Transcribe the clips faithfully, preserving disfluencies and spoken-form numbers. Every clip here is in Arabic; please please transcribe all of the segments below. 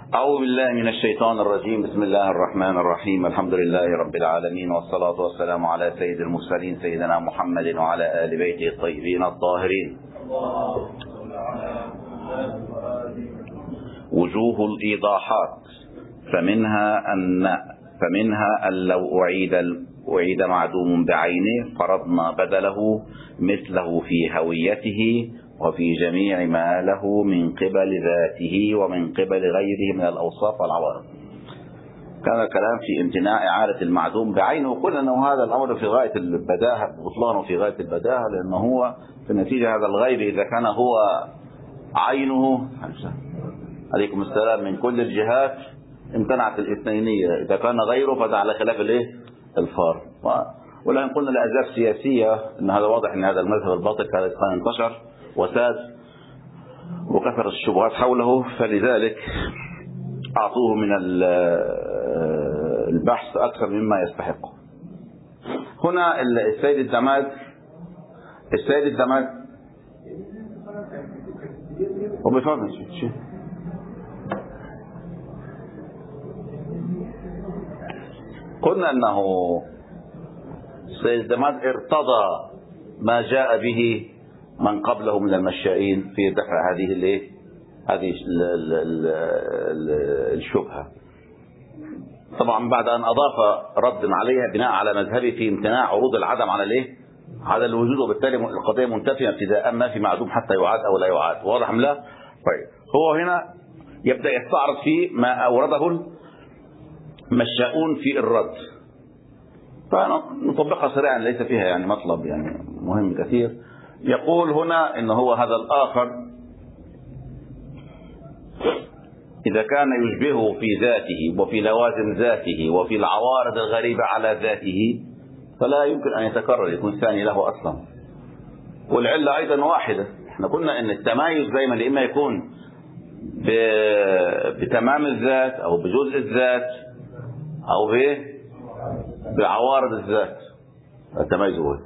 أعوذ بالله من الشيطان الرجيم. بسم الله الرحمن الرحيم. الحمد لله رب العالمين، والصلاة والسلام على سيد المرسلين سيدنا محمد وعلى آل بيته الطيبين الطاهرين. وجوه الإيضاحات. فمنها أن فمنها أن لو أعيد أعيد معدوم بعينه فرضنا بدله مثله في هويته وفي جميع ما له من قبل ذاته ومن قبل غيره من الأوصاف والعوارض. كان الكلام في امتناع إعادة المعدوم بعينه، وقلنا أنه هذا الأمر في غاية البداهة، بطلانه في غاية البداهة، لأنه هو في النتيجة هذا الغير إذا كان هو عينه عليكم السلام من كل الجهات امتنعت الاثنينية، إذا كان غيره فده على خلاف الايه الفار. ولكن قلنا لأسباب سياسية أن هذا واضح أن هذا المذهب الباطل كان انتشر وساد وكثر الشبهات حوله، فلذلك أعطوه من البحث أكثر مما يستحقه. هنا السيد الدماد السيد الدماد وبفضل شيء قلنا أنه السيد الدماد ارتضى ما جاء به من قبله من المشائين في دفع هذه الايه هذه الشبهة، طبعا بعد أن أضاف رد عليها بناء على مذهبه في امتناع عروض العدم على الايه على الوجود، وبالتالي القضية منتفية ابتداء ما في معدوم حتى يعاد أو لا يعاد. واضح لا؟ طيب هو هنا يبدأ يستعرض في ما أورده المشاؤون في الرد، فنطبقها سريعا ليس فيها يعني مطلب يعني مهم كثير. يقول هنا إن هو هذا الآخر إذا كان يشبهه في ذاته وفي لوازم ذاته وفي العوارض الغريبة على ذاته فلا يمكن أن يتكرر، يكون ثاني له أصلا. والعلة أيضا واحدة، احنا قلنا أن التمايز دائما إما يكون بتمام الذات أو بجزء الذات أو بعوارض الذات، التمايز هو.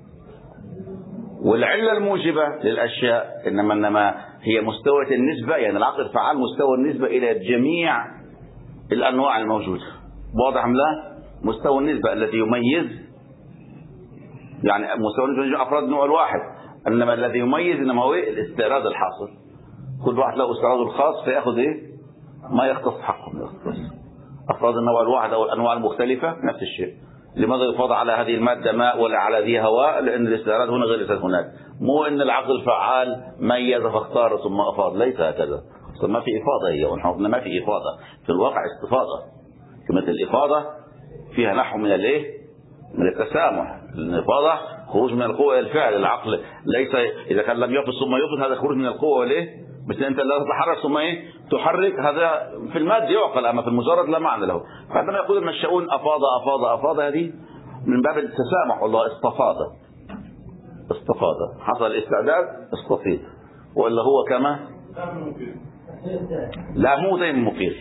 والعلة الموجبة للأشياء إنما إنما هي مستوى النسبة، يعني العقل الفعال مستوى النسبة إلى جميع الأنواع الموجودة. واضح أم لا؟ مستوى النسبة الذي يميز، يعني مستوى النسبة يجمع أفراد النوع الواحد، إنما الذي يميز إنما هو الاستعراض الحاصل. كل واحد له استعراضه الخاص فيأخذ إيه؟ ما يختص حقه من يختص. أفراد النوع الواحد أو الأنواع المختلفة نفس الشيء. لماذا يفاض على هذه المادة ماء ولا على ذي هواء؟ لأن الاستعراض هنا غير الاستعراض هناك. مو أن العقل الفعال ميز فاختار ثم أفاض، ليس هكذا. ما في إفاضة هي، ونحن ما في إفاضة في الواقع، استفاضة. كلمة الإفاضة فيها نحو من الإيه؟ من التسامح. الإفاضة خروج من القوة إلى الفعل. العقل ليس إذا كان لم يفض ثم يفض، هذا خروج من القوة والإيه؟ بس أنت لا تتحرك ثم إيه تحرك، هذا في المادة يعقل، أما في المجرد لا معنى له. فعندما يقول المشاؤون أفاض أفاض أفاض، هذه من باب التسامح. والله استفاض استفاض حصل الاستعداد استفيض، وإلا هو كما لا مو دائما مقيم،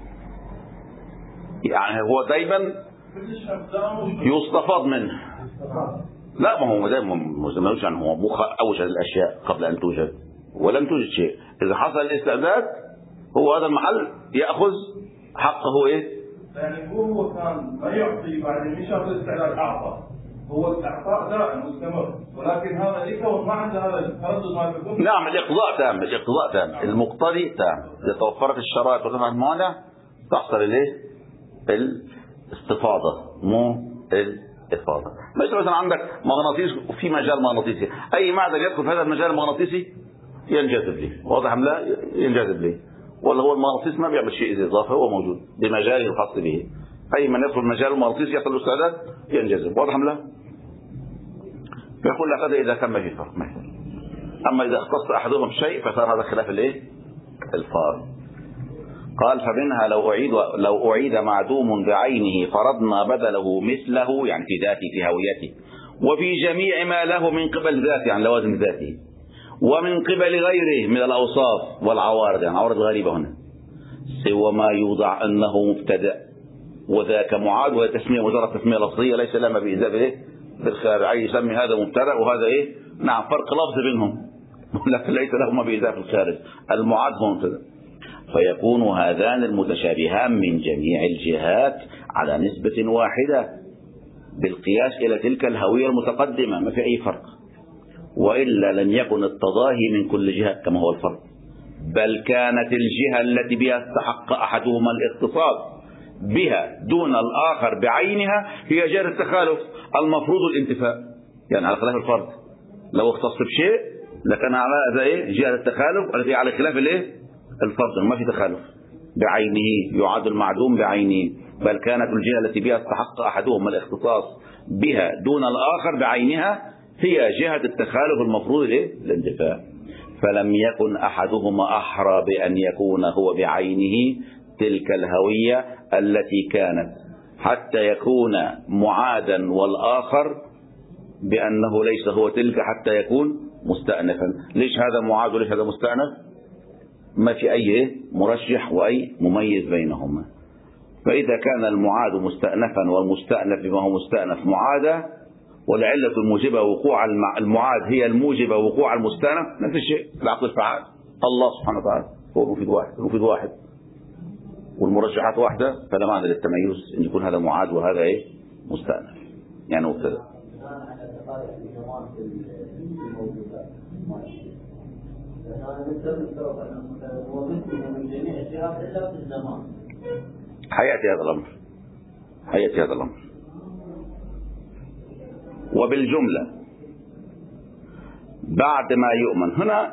يعني هو دائما يستفاض منه. لا ما هو دائما ما يوجد عنه، هو مخ أوجد الأشياء قبل أن توجد ولم توجد شيء. إذا حصل الاستعداد هو هذا المحل يأخذ حقه إيه؟ يعني هو كان ما يعطي بعد مش هذا الاستعداد أعطى، هو الإعطاء دائم مستمر، ولكن هذا يكون ما عنده هذا التردد ما يكون. نعم الإقضاء تام، الإقضاء تام، المقتضي تام. إذا توفرت الشرائط وتم الموانع تحصل إليه الاستفاضة مو الإفاضة. مثلا مثلا عندك مغناطيس وفي مجال مغناطيسي، أي معدن يدخل في هذا المجال المغناطيسي ينجذب لي. واضح أم لا؟ ينجذب لي. ولا هو المغناطيس ما بيعمل شيء إضافي، هو موجود بمجاله الخاص به. أي من يدخل مجال المغناطيس يحصل له استعداد ينجذب. واضح أم لا؟ يقول لك هذا إذا كان ما في فرق مثلا. أما إذا اختص أحدهم شيء فصار هذا خلاف الإيه؟ الفار. قال فمنها لو أعيد لو أعيد معدوم بعينه فرضنا بدله مثله، يعني في ذاته في هويته وفي جميع ما له من قبل ذاته، يعني لوازم ذاته، ومن قبل غيره من الأوصاف والعوارض، يعني عوارض غريبة هنا، سوى ما يوضع أنه مبتدأ وذاك معاد، وهي تسمية مجرد تسمية لفظية ليس لما بإيذاء إيه بالخارج، يسمي هذا مبتدأ وهذا إيه نعم فرق لفظ بينهم، لكن ليس لهما بإيذاء في الخارج. المعاد هو مبتدأ. فيكون هذان المتشابهان من جميع الجهات على نسبة واحدة بالقياس إلى تلك الهوية المتقدمة، ما في أي فرق. وإلا لم يكن التضاهي من كل جهة كما هو الفرق، بل كانت الجهة التي بها استحق أحدهما الاختصاص بها دون الآخر بعينها هي جهة التخالف المفروض الانتفاء. يعني على خلاف الفرد، لو اختص بشيء لكان على ايه جهة التخالف التي على خلاف الايه الفرد، ما في تخالف بعينه يعاد المعدوم بعينه، بل كانت الجهة التي بها استحق أحدهما الاختصاص بها دون الآخر بعينها هي جهة التخالف المفروض الايه الانتفاء. فلم يكن أحدهما أحرى بأن يكون هو بعينه تلك الهوية التي كانت حتى يكون معادا، والآخر بأنه ليس هو تلك حتى يكون مستأنفا. ليش هذا معاد وليش هذا مستأنف؟ ما في أي مرشح وأي مميز بينهما. فإذا كان المعاد مستأنفا والمستأنف بما هو مستأنف معادا، والعلة الموجبة وقوع المعاد هي الموجبة وقوع المستأنف، نفس الشيء العقل الفعال الله سبحانه وتعالى هو المفيد واحد المفيد واحد والمرشحات واحدة، فلا معنى للتميز ان يكون هذا معاد وهذا ايه مستأنف. يعني مبتدأ حياتي هذا الأمر حياتي هذا الأمر وبالجملة بعد ما يؤمن. هنا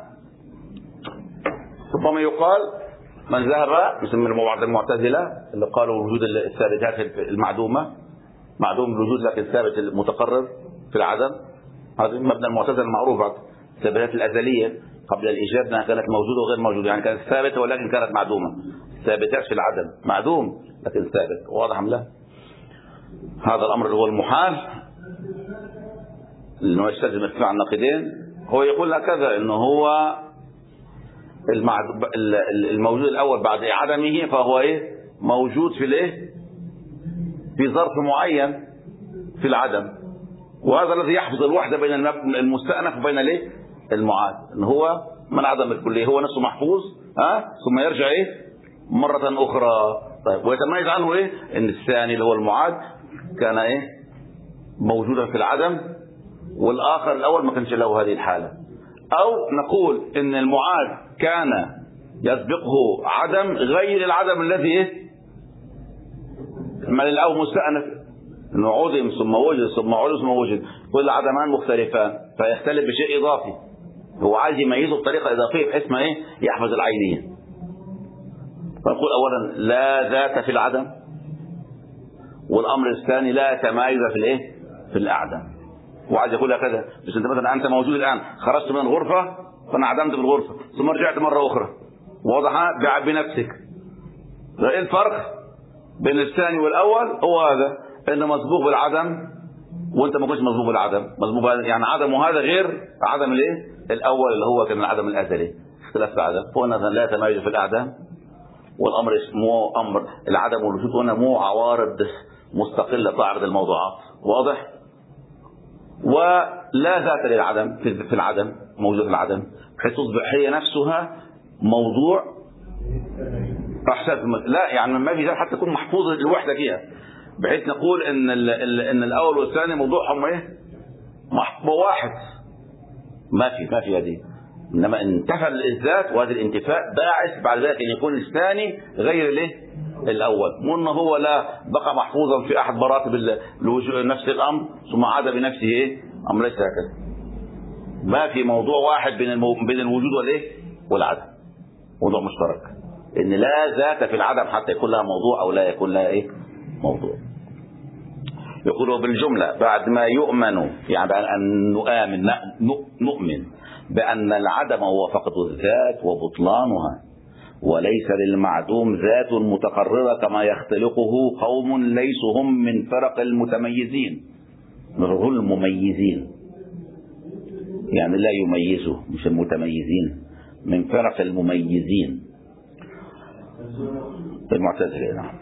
ربما يقال من ذهب مثل من بعض المعتزلة اللي قالوا وجود الثابتات المعدومة معدوم الوجود لكن ثابت المتقرر في العدم. هذا مبنى المعتزلة المعروف. بعد الثابتات الأزلية قبل الإيجاد أنها كانت موجودة وغير موجودة، يعني كانت ثابتة ولكن كانت معدومة. ثابتات في العدم معدوم لكن ثابت. واضح أم لا؟ هذا الأمر هو المحال انه يستلزم ارتفاع النقيضين. هو يقول هكذا انه هو الموجود الاول بعد عدمه فهو ايه موجود في الايه في ظرف معين في العدم، وهذا الذي يحفظ الوحده بين المستأنف وبين الايه المعاد، ان هو من عدم الكليه هو نفسه محفوظ ها ثم يرجع ايه مره اخرى. طيب ويتميز عنه ايه ان الثاني اللي هو المعاد كان ايه موجودا في العدم والآخر الأول ما كانش له هذه الحالة. أو نقول إن المعاد كان يسبقه عدم غير العدم الذي إيه من الأول مستأنف، إنه عدم ثم وجد ثم عدم ثم وجد، كل عدمان مختلفان فيختلف بشيء إضافي. هو عايز يميزه بطريقة إضافية بحيث ما إيه يحفظ العينية. فنقول أولا لا ذات في العدم، والأمر الثاني لا تمايز في الإيه في الأعدم. وعايز يقول كذا بس انت مثلا انت موجود الان خرجت من الغرفه فانعدمت في الغرفه ثم رجعت مره اخرى، واضح بنفسك. ايه الفرق بين الثاني والاول؟ هو هذا انه مسبوق بالعدم وانت ما كنتش مسبوق بالعدم. مسبوق يعني عدم وهذا غير عدم الايه الاول اللي هو كان العدم الازلي. اختلاف في العدم. فهنا لا تمايز في الاعدام، والامر اسمه امر العدم والوجود هنا مو عوارض مستقله تعرض الموضوعات. واضح؟ ولا ذات للعدم في العدم موجود في العدم بحيث تصبح هي نفسها موضوع احسن. لا يعني ما في ذات حتى تكون محفوظه الوحده فيها بحيث نقول ان ال ال ان الاول والثاني موضوعهم ايه محفوظ واحد. ما في ما في هذه. انما انتفى الذات وهذا الانتفاء باعث بعد ذلك ان يكون الثاني غير الايه الاول، مو انه هو لا بقى محفوظا في احد مراتب نفس الامر ثم عاد بنفسه ايه امر ليس هكذا. ما في موضوع واحد بين المو... بين الوجود والايه والعدم، موضوع مشترك ان لا ذات في العدم حتى يكون لها موضوع او لا يكون لها ايه موضوع. يقولوا بالجمله بعد ما يؤمن يعني بعد ان نؤمن نؤمن بان العدم هو فقد الذات وبطلانها، وليس للمعدوم ذات متقررة كما يختلقه قوم ليسوا هم من فرق المتميزين. هم المميزين يعني لا يميزوا مش المتميزين، من فرق المميزين المعتزلة. نعم.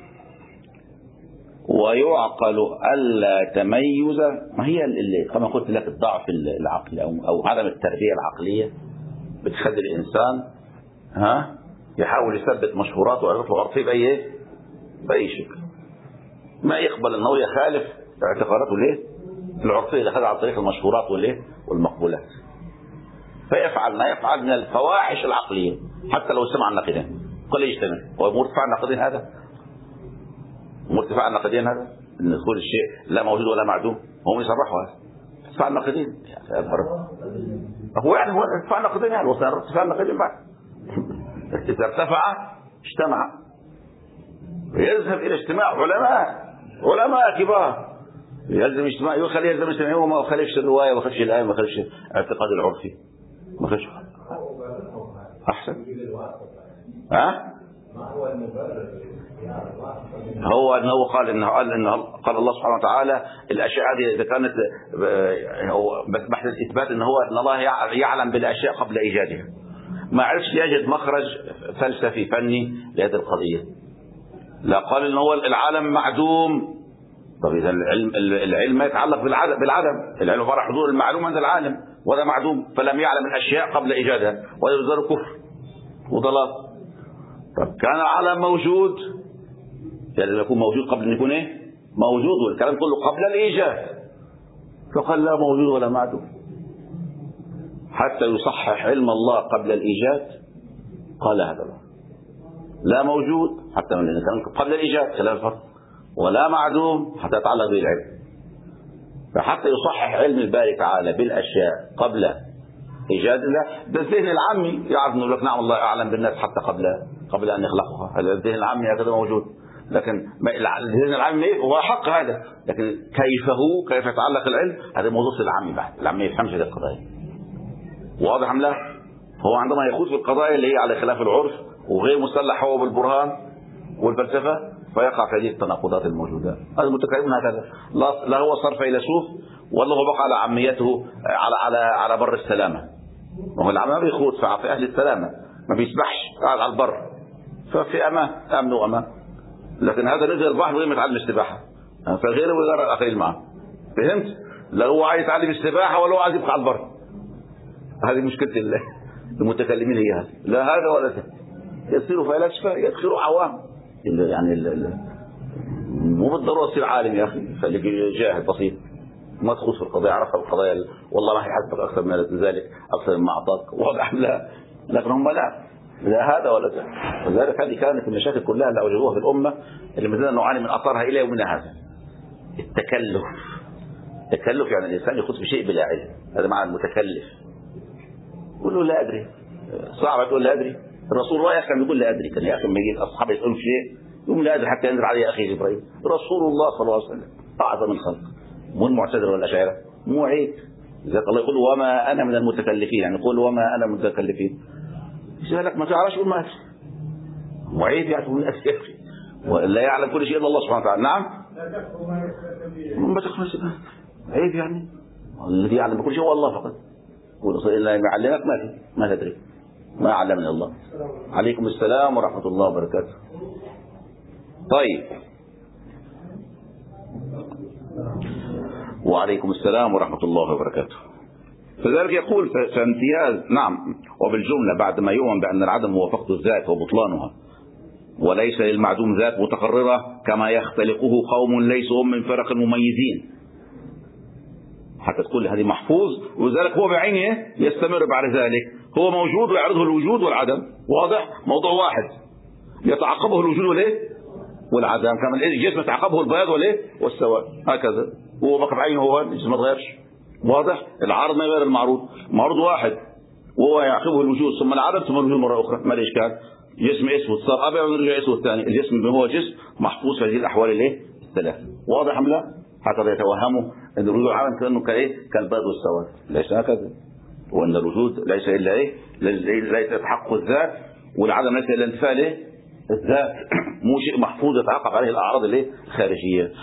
ويعقل ألا تميز، ما هي اللي كما قلت لك الضعف العقلي أو, أو عدم التربية العقلية بتخلي الإنسان ها يحاول يثبت مشهورات وعرف العرفية بأي بأي شكل، ما يقبل أنه يخالف اعتقاداته ليه العرفية اللي خدها عن طريق المشهورات والإيه والمقبولات، فيفعل ما يفعل من الفواحش العقلية حتى لو سمع النقيضين. قل يجتمع هو مرتفع النقيضين، هذا مرتفع النقيضين، هذا ان كل الشيء لا موجود ولا معدوم، هم يصرحوا هذا ارتفاع النقيضين. هو يعني هو ارتفاع النقيضين، يعني وصل ارتفاع النقيضين بعد إذا ارتفع اجتمع، يذهب إلى اجتماع علماء علماء كبار، يلزم اجتماع يخلي يلزم اجتماع وما يخالفش الرواية، ما يخالفش الآية، ما يخالفش اعتقاد العرفي، ما يخالفش أحسن. ها؟ هو أنه قال إنه قال إنه قال الله سبحانه وتعالى الأشياء هذه إذا كانت هو بس بحث الإثبات إن هو إن الله يعلم بالأشياء قبل إيجادها، ما عرفش يجد مخرج فلسفي فني لهذه القضية، لا قال إن هو العالم معدوم. طب إذا العلم العلم يتعلق بالعدم بالعدم العلم فرح حضور المعلوم عند العالم وهذا معدوم، فلم يعلم الأشياء قبل إيجادها وهذا يصير كفر وضلال. طب كان العالم موجود، يعني يكون موجود قبل أن يكون إيه موجود، والكلام كله قبل الإيجاد، فقال لا موجود ولا معدوم حتى يصحح علم الله قبل الإيجاد. قال هذا لا موجود حتى من كان قبل الإيجاد خلاف الفرق، ولا معدوم حتى يتعلق به العلم، فحتى يصحح علم الباري تعالى بالأشياء قبل إيجاد الله. ده الذهن العامي يعرف أنه لك نعم الله أعلم بالناس حتى قبل قبل أن يخلقها، هذا الذهن العامي هكذا موجود، لكن الذهن العامي هو حق هذا، لكن كيفه كيف يتعلق العلم هذا موضوع العامي بعد، العامي يفهمش هذه القضايا. واضح أم لا؟ هو عندما يخوض في القضايا اللي هي على خلاف العرف وغير مسلح هو بالبرهان والفلسفة فيقع في هذه التناقضات الموجودة. هذا المتكلمون هكذا، لا, لا هو صار فيلسوف ولا هو بقى على عاميته على على على بر السلامة. وهو العامة بيخوض في أهل السلامة، ما بيسبحش قاعد على البر، ففي أمان أمن وأمان. لكن هذا نزل البحر وغير يتعلم السباحة، فغيره وغير الآخرين معه. فهمت؟ لا هو عايز يتعلم السباحة ولا هو عايز يبقى على البر. هذه مشكلة المتكلمين هي هذه، لا هذا ولا ذاك، يصيروا فلاسفة يدخلوا عوام، يعني ال ال مو بالضرورة تصير عالم يا أخي، خليك جاهل بسيط ما تخص في القضايا، عرفها بالقضايا والله راح يحسبك أكثر من ذلك، أكثر مما أعطاك، واضح لا، لكن هم لا لا هذا ولا ذاك. ولذلك هذه كانت المشاكل كلها اللي أوجدوها في الأمة اللي ما زلنا نعاني من أثرها إلى يومنا هذا. التكلف، التكلف يعني الإنسان يخوض في شيء بلا علم، هذا معنى المتكلف. يقول له لا أدري، صعب تقول لا أدري. الرسول رايح كان يقول لا أدري، كان يا أخي لما يجي الأصحاب يسألوا في شيء يقول لا أدري حتى ينزل عليه أخي جبريل. رسول الله صلى الله عليه وسلم أعظم الخلق، مو المعتزلة والأشاعرة، مو عيب. لذلك الله يقول وما أنا من المتكلفين، يعني يقول وما أنا من المتكلفين. يقول لك ما تعرفش يقول ما أدري، مو عيب يعني تقول أدري، ولا يعلم كل شيء إلا الله سبحانه وتعالى. نعم ما تخفى عيب، يعني الذي يعلم كل شيء هو الله فقط، إلا يعلمك ما ما تدري، ما علمني الله. عليكم السلام ورحمة الله وبركاته. طيب وعليكم السلام ورحمة الله وبركاته. فذلك يقول فامتياز نعم وبالجملة بعد ما يؤمن بأن العدم هو فقد الذات وبطلانها وليس للمعدوم ذات متقررة كما يختلقه قوم ليسوا هم من فرق مميزين، حتى تقول هذه محفوظ، ولذلك هو بعينه يستمر بعد ذلك، هو موجود ويعرضه الوجود والعدم، واضح؟ موضوع واحد يتعقبه الوجود والايه والعدم، كما الجسم يتعقبه البياض والايه والسواد، هكذا هو بقى بعينه، هو الجسم ما تغيرش، واضح؟ العرض ما يغير المعروض، معروض واحد وهو يعقبه الوجود ثم العدم ثم الوجود مرة أخرى، ما الإشكال؟ جسم اسود صار أبيض ورجع اسود ثاني، الجسم هو جسم محفوظ في هذه الأحوال الايه الثلاث، واضح أم لا؟ حتى يتوهموا أن الوجود العالم كأنه كايه كالبيض والسواد، ليس هكذا، وأن الوجود ليس إلا إيه ليس تحقق الذات، والعدم ليس إلا انتفاء إيه الذات، مو شيء محفوظ يتعاقب عليه الأعراض الايه الخارجية.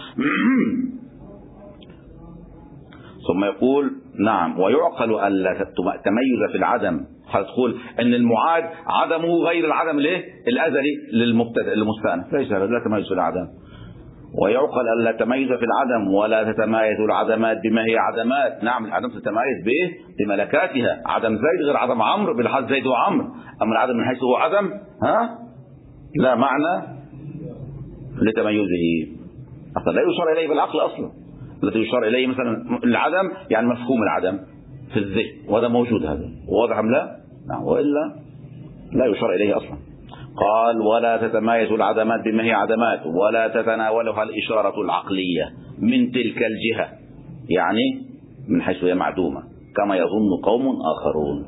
ثم يقول نعم ويعقل أن لا تميز في العدم، هتقول أن المعاد عدمه غير العدم الايه الأزلي للمبتدأ المستأنف، ليس لا تميز في العدم، ويعقل ألا تميز في العدم ولا تتمايز العدمات بما هي عدمات. نعم العدم تتمايز به بملكاتها، عدم زيد غير عدم عمرو بالحال زيد وعمرو، أما العدم من حيث هو عدم ها لا معنى لتميزه، أصلا لا يشار إليه بالعقل أصلا. الذي يشار إليه مثلا العدم يعني مفهوم العدم في الذهن، وهذا موجود، هذا واضح أم لا؟ نعم، وإلا لا يشار إليه أصلا. قال ولا تتمايز العدمات بما هي عدمات ولا تتناولها الإشارة العقلية من تلك الجهة، يعني من حيث هي معدومة كما يظن قوم آخرون.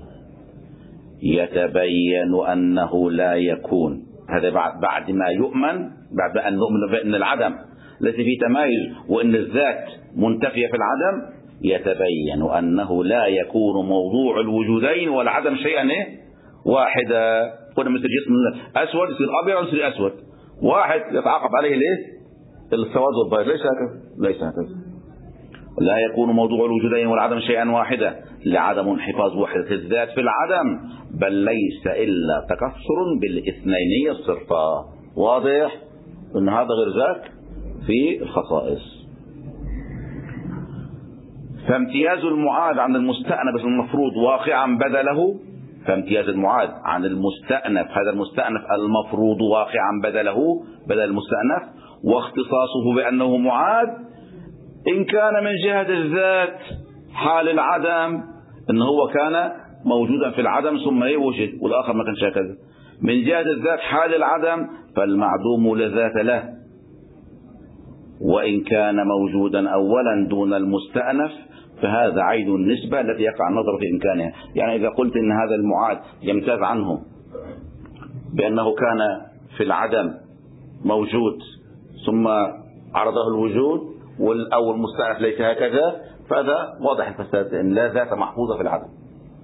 يتبين أنه لا يكون، هذا بعد, بعد ما يؤمن، بعد أن نؤمن بأن العدم التي في تمايز وأن الذات منتفية في العدم، يتبين أنه لا يكون موضوع الوجودين والعدم شيئا واحدا. قلنا مثل جسم أسود يصير أبيض يصير أسود، واحد يتعاقب عليه ليه السواد والبيض، ليس هكذا، ليس هكذا. لا يكون موضوع الوجودين والعدم شيئا واحدا لعدم انحفاظ وحدة الذات في العدم، بل ليس إلا تكسر بالاثنينية الصرفة. واضح أن هذا غير ذاك في الخصائص. فامتياز المعاد عن المستأنف المفروض واقعا بدله، فامتياز المعاد عن المستأنف، هذا المستأنف المفروض واقعا بدله بدل المستأنف، واختصاصه بأنه معاد إن كان من جهة الذات حال العدم، إن هو كان موجودا في العدم ثم وجد والآخر ما كانش هكذا. من جهة الذات حال العدم فالمعدوم لا ذات له، وإن كان موجودا أولا دون المستأنف فهذا عين النسبة التي يقع النظر في إمكانها. يعني إذا قلت إن هذا المعاد يمتاز عنه بأنه كان في العدم موجود ثم عرضه الوجود أو المستأنف ليس هكذا، فهذا واضح الفساد، إن لا ذات محفوظة في العدم.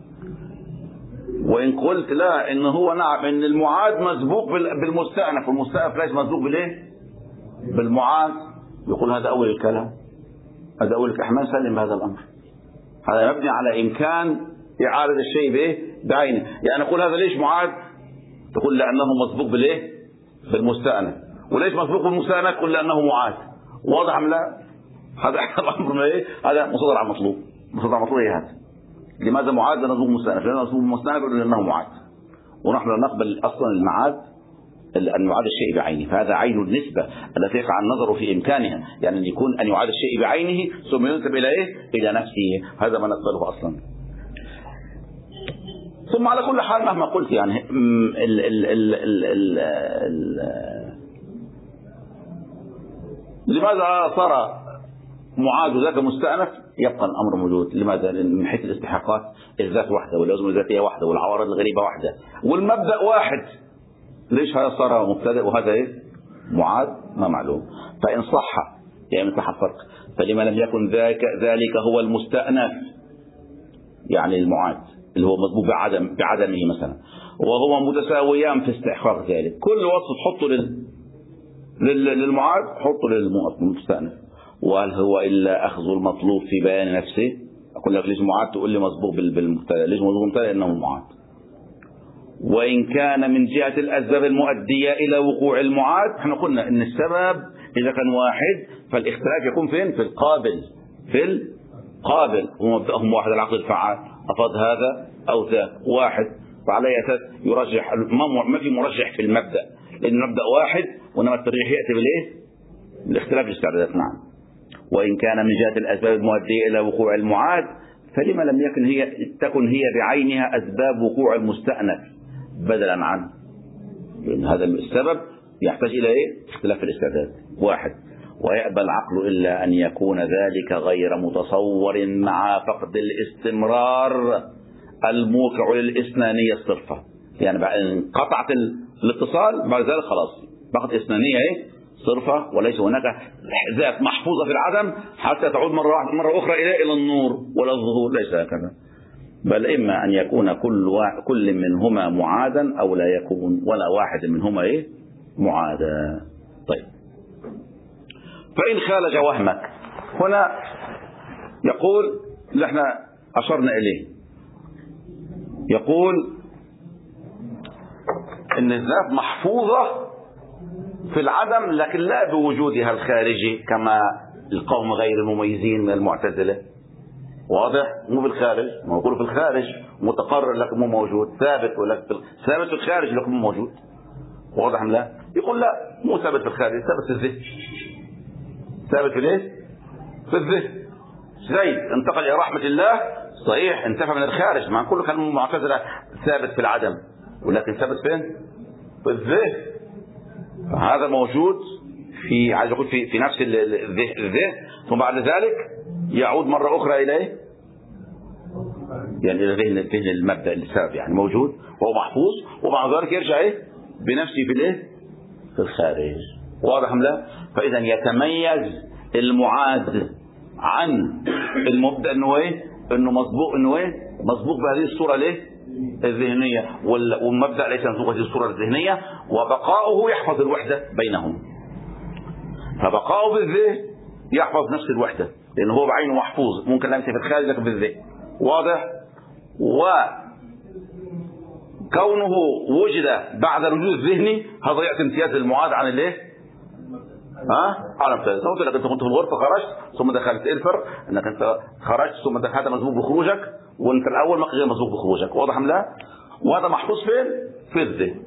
وإن قلت لا إن هو نعم إن المعاد مسبوق بالمستأنف والمستأنف ليس مسبوق بالإيه بالمعاد، يقول هذا أول الكلام، هذا أول الكلام سلم بهذا الأمر. هذا مبني على إمكان إعادة الشيء به بعينه. يعني نقول هذا ليش معاد، تقول لأنه مسبوق بالإيه بالمستأنف، وليش مسبوق بالمستأنف تقول لأنه معاد. واضح أم لا؟ هذا الأمر إيه؟ هذا مصدر على مطلوب، مصدر على مطلوب إيه هذا؟ لماذا معاد لا نسبوق بالمستأنف؟ لأنه مسبوق بالمستأنف لأنه معاد، ونحن لا نقبل أصلا المعاد أن يعاد الشيء بعينه، فهذا عين النسبة التي يقع النظر في إمكانها، يعني أن يكون أن يعاد الشيء بعينه ثم ينسب إلى إيه؟ إلى نفسه، هذا ما نقبله أصلا. ثم على كل حال مهما قلت يعني ال ال ال ال ال ال لماذا صار معاد ذاك مستأنف؟ يبقى الأمر موجود. لماذا؟ من حيث الاستحقاقات الذات واحدة واللازم الذاتية واحدة والعوارض الغريبة واحدة والمبدأ واحد. ليش هذا صار مبتدأ وهذا ايه معاد؟ ما معلوم. فإن صح يعني صح الفرق، فلما لم يكن ذاك ذلك هو المستأنف، يعني المعاد اللي هو مسبوق بعدم بعدمه مثلا، وهو متساويان في استحقاق ذلك. كل وصف تحطه لل... لل... للمعاد حطه للمستأنف. وهل هو إلا أخذ المطلوب في بيان نفسه؟ أقول لك ليش معاد تقول لي مسبوق بالمبتدأ، ليش مسبوق بالمبتدأ إنه معاد. وإن كان من جهة الأسباب المؤدية إلى وقوع المعاد، احنا قلنا إن السبب إذا كان واحد فالاختلاف يكون فين؟ في القابل، في القابل. ومبدأهم واحد العقل الفعال، أفض هذا أو ذاك واحد، فعلى أساس يرجح، ما في مرجح في المبدأ لأن المبدأ واحد، وإنما الترجيح يأتي بالإيه؟ الاختلاف الاستعدادات. نعم. وإن كان من جهة الأسباب المؤدية إلى وقوع المعاد فلما لم يكن هي تكن هي بعينها أسباب وقوع المستأنف بدلا عنه، لأن هذا السبب يحتاج إلى إيه؟ اختلاف الاستعداد واحد. ويأبى العقل إلا أن يكون ذلك غير متصور مع فقد الاستمرار الموقع للإثنانية الصرفة. يعني بعد انقطعت الاتصال بعد ذلك خلاص فقط إثنانية إيه؟ صرفة، وليس هناك ذات محفوظة في العدم حتى تعود مرة واحدة مرة أخرى إلى إلى النور ولا الظهور، ليس هكذا. بل إما أن يكون كل واحد كل منهما معادا أو لا يكون ولا واحد منهما إيه معادا. طيب، فإن خالج وهمك، هنا يقول اللي احنا أشرنا إليه، يقول إن الذات محفوظة في العدم، لكن لا بوجودها الخارجي كما القوم غير المميزين من المعتزلة. واضح؟ مو بالخارج، ما يقولوا في الخارج متقرر لكن مو موجود، ثابت ولكن ثابت في الخارج لكن مو موجود. واضح ام لا؟ يقول لا، مو ثابت في الخارج، ثابت في الذهن. ثابت في الايه؟ في الذهن. زيد انتقل الى رحمة الله، صحيح انتفى من الخارج، مع كل كان معتزلة ثابت في العدم، ولكن ثابت فين؟ في الذهن. فهذا موجود في عايز اقول في في نفس الذهن، ثم بعد ذلك يعود مرة أخرى إلى إيه؟ يعني إلى ذهن ذهن المبدأ السابق، يعني موجود وهو محفوظ، ومع ذلك يرجع إيه؟ بنفسه في الإيه؟ في الخارج. واضح أم لا؟ فإذا يتميز المعاد عن المبدأ إنه إيه؟ إنه مسبوق إنه إيه؟ مسبوق بهذه الصورة الإيه؟ الذهنية، والمبدأ ليس مسبوق بهذه الصورة الذهنية، وبقاؤه يحفظ الوحدة بينهم. فبقاؤه بالذهن يحفظ نفس الوحدة، لأنه هو بعينه محفوظ، ممكن لا يمشي في الخارج لكن في الذهن. واضح؟ وكونه وجد بعد الوجود الذهني هذا يعطي امتياز المعاد عن الايه؟ ها؟ على امتياز. قلت لك انت كنت في الغرفة خرجت ثم دخلت، ايه الفرق؟ انك انت خرجت ثم دخلت مسبوق بخروجك، وانت الاول ما غير مسبوق بخروجك. واضح ام لا؟ وهذا محفوظ فين؟ في الذهن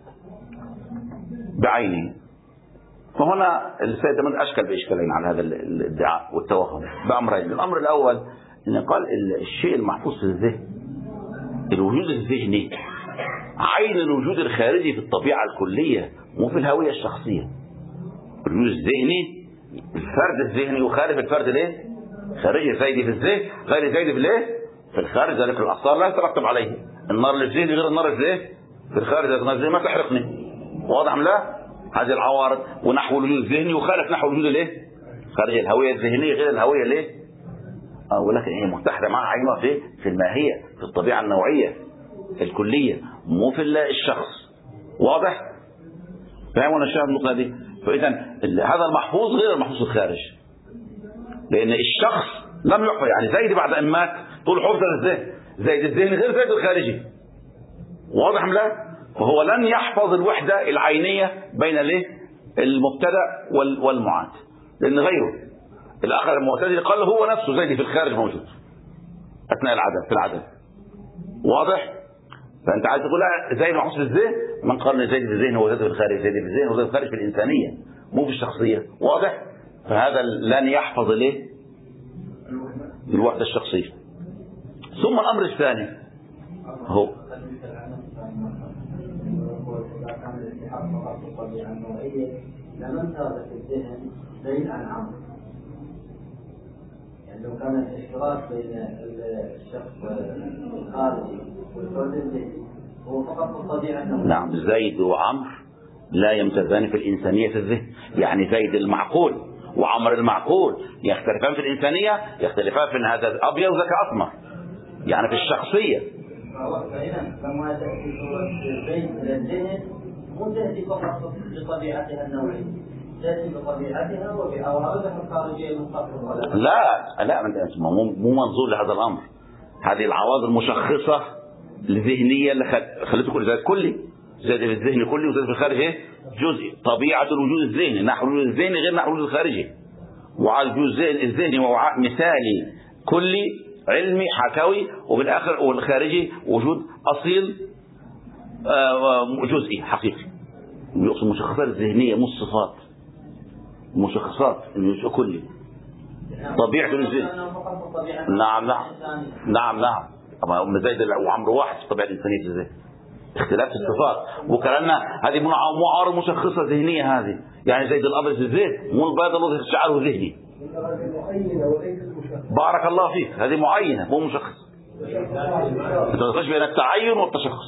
بعينه. فهنا السيد من أشكل بإشكالين على هذا الادعاء والتوهم بأمرين. الأمر الأول أن قال الشيء المحفوظ في الذهن الوجود الذهني عين الوجود الخارجي في الطبيعة الكلية، مو في الهوية الشخصية. الوجود الذهني الفرد الذهني يخالف الفرد ليه؟ خارجي، زيدي في الذهن غير زيدي في الايه؟ في الخارج، ذلك الأثار لا يترتب عليه. النار اللي في ذهني غير النار اللي في في الخارج، النار الذهني ما تحرقني. واضح ام لا؟ هذه العوارض. ونحو الوجود الذهني يخالف نحو الوجود الايه؟ خارج الهوية الذهنية غير الهوية الايه؟ اه ولكن هي متحدة مع عينها في في الماهية، في الطبيعة النوعية الكلية، مو في الشخص. واضح؟ فهمنا الشيء النقطة دي؟ فإذا هذا المحفوظ غير المحفوظ الخارج، لأن الشخص لم يحفظ. يعني زيد بعد أن مات طول حفظ الذهن، زيد الذهني غير زيد الخارجي. واضح ام لا؟ فهو لن يحفظ الوحدة العينية بين الايه؟ المبتدأ والمعاد، لأن غيره الآخر المعتزلي قال هو نفسه زيد في الخارج موجود أثناء العدد في العدد. واضح؟ فأنت عايز تقول زيد محفوظ في الذهن، من قال زيد في الذهن هو زيد في الخارج، زيد في الذهن هو زيد في الخارج في الإنسانية مو في الشخصية. واضح؟ فهذا لن يحفظ الايه؟ الوحدة الشخصية. ثم الأمر الثاني هو لمن ثابت في الذهن زيد عن عمرو، يعني لو كان الاشتراك بين الشخص الخارجي والفرد الذهني هو فقط في الطبيعة. نعم، زيد وعمرو لا يمتازان في الإنسانية في الذهن. يعني زيد المعقول وعمر المعقول يختلفان في الإنسانية، يختلفان في هذا أبيض وذاك أسمر، يعني في الشخصية. لما تأتي صورة زيد إلى الذهن مو تأتي فقط بطبيعتها النوعية، تأتي بطبيعتها وبأوراقها الخارجية المخصصة. لا لا مو مو منظور لهذا الأمر. هذه العوارض المشخصة الذهنية اللي خلته كل زيد كلي، زيد في الذهن كلي وزيد في الخارج ايه؟ جزئي. طبيعة الوجود الذهني نحو الوجود الذهني غير نحو الوجود الخارجي. وعلى الوجود الذهني وعاء مثالي كلي علمي حكوي، وبالآخر والخارجي وجود أصيل جزئي حقيقي. يقصد المشخصات الذهنية مو الصفات، مشخصات الجزء كلي طبيعة الذهن. نعم نعم نعم نعم أما زيد وعمرو واحد في طبيعة الإنسانية في الذهن، اختلاف الصفات. وكلامنا هذه معارض مشخصة ذهنية. هذه يعني زيد الأبيض في الذهن مو البيض الذي شعره ذهني. بارك الله فيك، هذه معينة مو مشخص. تفرق بين التعين والتشخص.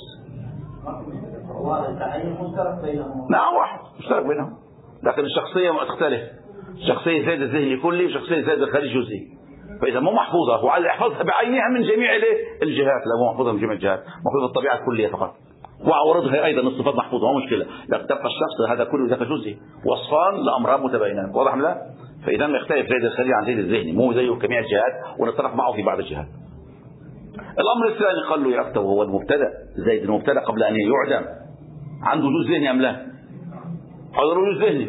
نعم واحد مشترك بينهم، لكن الشخصية تختلف. شخصية زيد الذهني كلي وشخصية زيد الخارجي جزئي. فإذا مو محفوظة وعلى يحفظها بعينها من جميع الجهات، لا مو محفوظة من جميع الجهات، محفوظة الطبيعة الكلية فقط. وعوارضها أيضا الصفات محفوظة ما مشكلة، لكن تبقى الشخص هذا كله ذاك جزئي، وصفان لأمران متباينان. واضح لا؟ فإذا يختلف زيد الخارجي عن زيد الذهني، مو زيه في جميع الجهات ونتفق معه في بعض الجهات. الأمر الثاني قال له يا أخته وهو المبتدأ، زيد المبتدأ قبل أن يعدم عنده وجود ذهني أم لا؟ هذا الوجود الذهني.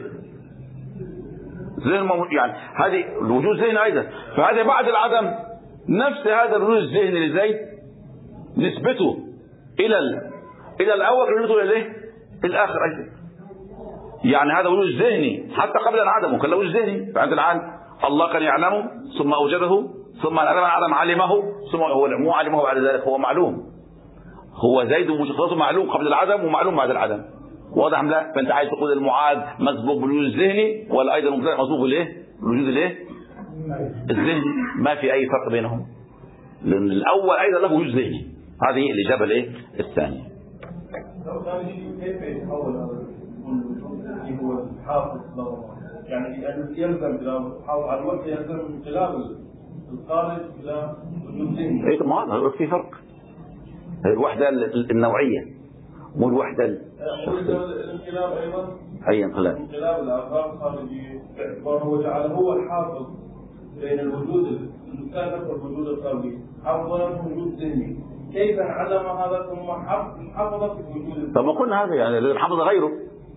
ذهن يعني هذه الوجود الذهني أيضا، فهذا بعد العدم. نفس هذا الوجود الذهني لزيد نسبته إلى ال... إلى الأول ونسبته إلى الآخر أيضا. يعني هذا وجود ذهني حتى قبل أن عدمه كان له وجود ذهني. فعند العالم الله كان يعلمه ثم أوجده، ثم العالم العالم علمه، ثم هو مو علمه بعد ذلك، هو معلوم. هو زيد ومشخصاته معلوم قبل العدم ومعلوم بعد العدم. واضح ام لا؟ فانت عايز تقول المعاد مسبوق بالوجود الذهني ولا ايضا مسبوق بالايه؟ بالوجود الايه؟ الذهني. ما في اي فرق بينهم، لان الاول ايضا له وجود ذهني. هذه الاجابه الايه؟ الثانيه. لو كان شيء كيف يتحول هذا اللي هو الحافظ له؟ يعني يلزم على الوقت يلزم انقلاب الخارج الى وجود ذهني. اي طبعا في فرق. هي الوحده النوعيه مو الوحده الشخصيه. الانقلاب ايضا اي انقلاب؟ انقلاب الافكار الخارجيه باعتباره هو جعله هو الحافظ بين الوجود المستهدف والوجود الخارجي، حفظ له وجود ذهني. كيف انعدم هذا ثم حفظ في الوجود؟ طب ما قلنا هذا يعني الذي حفظ غيره.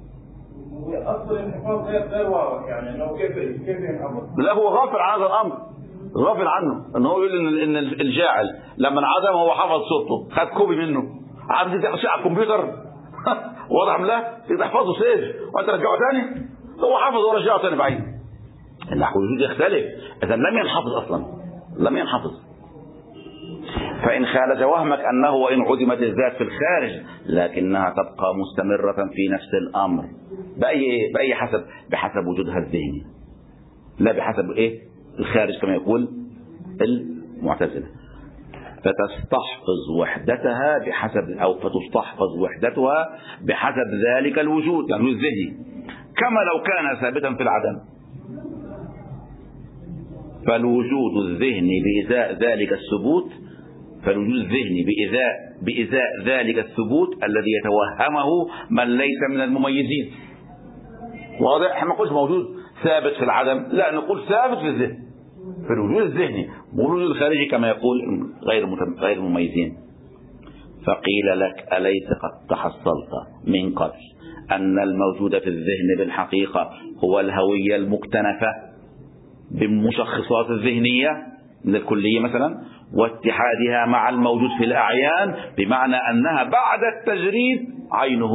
اصل الحفاظ غير غير واضح، يعني انه كيف كيف ينحفظ؟ لا هو غافل عن هذا الامر، غافل عنه. انه هو يقول ان الجاعل لما انعدم هو حفظ صورته، خد كوبي منه، عارف تحفظ شيء على الكمبيوتر واضح ام لا؟ تحفظه سيج وانت ترجعه ثاني، هو حفظ ورجعه ثاني بعيد. النحو الوجود يختلف، اذا لم ينحفظ اصلا، لم ينحفظ. فإن خالج وهمك أنه وإن عدمت الذات في الخارج لكنها تبقى مستمرة في نفس الأمر. بأي بأي حسب؟ بحسب وجودها الذهني، لا بحسب إيه؟ الخارج كما يقول المعتزلة. فتستحفظ وحدتها بحسب أو فتستحفظ وحدتها بحسب ذلك الوجود، يعني الذهني، كما لو كان ثابتا في العدم. فالوجود الذهني بإزاء ذلك الثبوت فالوجود الذهني بإزاء بإزاء ذلك الثبوت الذي يتوهمه من ليس من المميزين. واضح؟ احنا ما نقولش موجود ثابت في العدم، لا نقول ثابت في الذهن، في الوجود الذهني، والوجود الخارجي كما يقول غير غير المميزين. فقيل لك أليس قد تحصلت من قبل أن الموجود في الذهن بالحقيقة هو الهوية المكتنفة بالمشخصات الذهنية من الكلية مثلا، واتحادها مع الموجود في الأعيان، بمعنى أنها بعد التجريد عينه.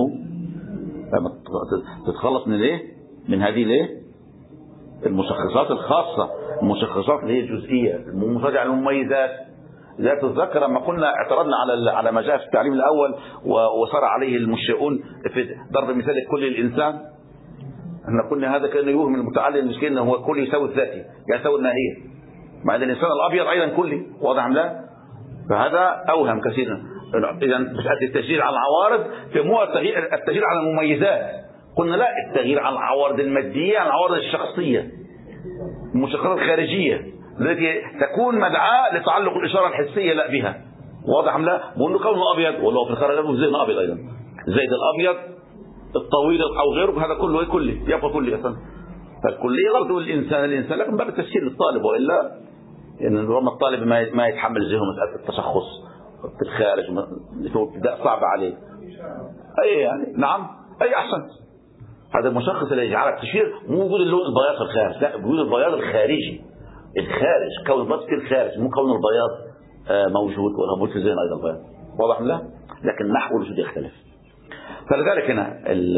تتخلص من الايه؟ من هذه الايه؟ المشخصات الخاصة، المشخصات اللي هي الجزئية المنفجعة عن المميزات. لا تتذكر لما قلنا اعترضنا على على ما جاء في التعليم الأول وصار عليه المشرعون في ضرب مثال كل الإنسان. احنا قلنا هذا كان يوهم المتعلم المسكين انه هو كل يساوي الذاتي، يساوي الناهية، مع ان الانسان الابيض ايضا كلي. واضح ام لا؟ فهذا اوهم كثيرا. اذا مساله التشجير على العوارض في مو التغيير التشجير على المميزات. قلنا لا، التغيير على العوارض الماديه، على العوارض الشخصيه، المشخصات الخارجيه التي تكون مدعاه لتعلق الاشاره الحسيه لا بها. واضح ام لا؟ بقول كونه ابيض ولا في الخارج الذهن ابيض ايضا، زيد الابيض الطويل او غيره، هذا كله كلي، يبقى كلي اصلا. فالكليه برضه الانسان الانسان لكن باب التسهيل للطالب، والا يعني رغم الطالب ما ما يتحمل ذهنه مساله التشخص في الخارج، ابتداء صعب عليه. اي يعني نعم، اي احسنت. هذا المشخص اللي يجعلك تشير مو وجود اللون البياض في الخارج، لا، وجود البياض الخارجي، الخارج، كون البياض في الخارج، مو كون البياض موجود ولا موجود في الذهن ايضا البياض. واضح لا؟ لكن نحو الوجود يختلف. فلذلك هنا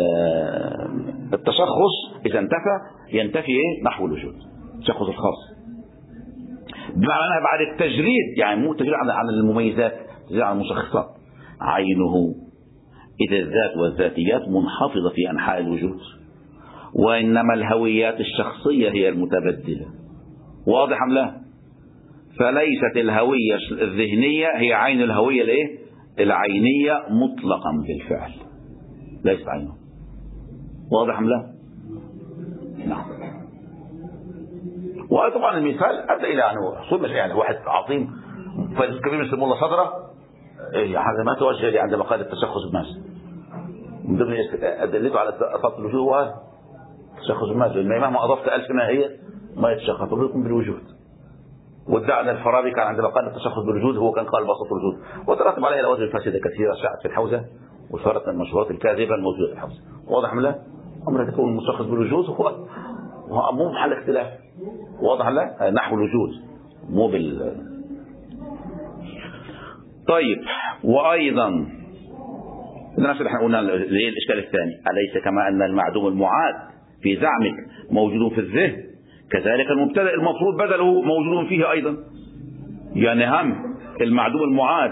التشخص إذا انتفى ينتفي إيه؟ نحو الوجود، التشخص الخاص، بمعنى أنها بعد التجريد، يعني مو تجريد عن المميزات، تجريد عن المشخصات. عينه إذا الذات والذاتيات منحفظة في أنحاء الوجود، وإنما الهويات الشخصية هي المتبدلة. واضح أم لا؟ فليست الهوية الذهنية هي عين الهوية الإيه؟ العينية مطلقا بالفعل، ليست عينه. واضح ام لا؟ نعم. وطبعا المثال ادى الى انه حصول يعني واحد عظيم فائز كبير مثل مولا صدره، هذا ما توجه لي عندما قال التشخص بالناس. من ضمن ادلته على اثبات الوجود هو تشخص الناس، لان مهما اضفت الف ما هي ما يتشخص بكم بالوجود. وادعى ان الفارابي كان عندما قال التشخص بالوجود هو كان قال بسط الوجود، وترتب عليه الاوجه الفاسده كثيره شاعت في الحوزه، وصارت من المشهورات الكاذبه الموجوده في الحوزه. واضح ام لا؟ أمر تكون المشخص بالوجود هو هو مو محل اختلاف. واضح لا؟ نحو الوجود مو بال. طيب وأيضا نفس اللي احنا قلنا الإشكال الثاني، أليس كما أن المعدوم المعاد في زعمك موجود في الذهن كذلك المبتدأ المفروض بدله موجود فيه أيضا؟ يعني هم المعدوم المعاد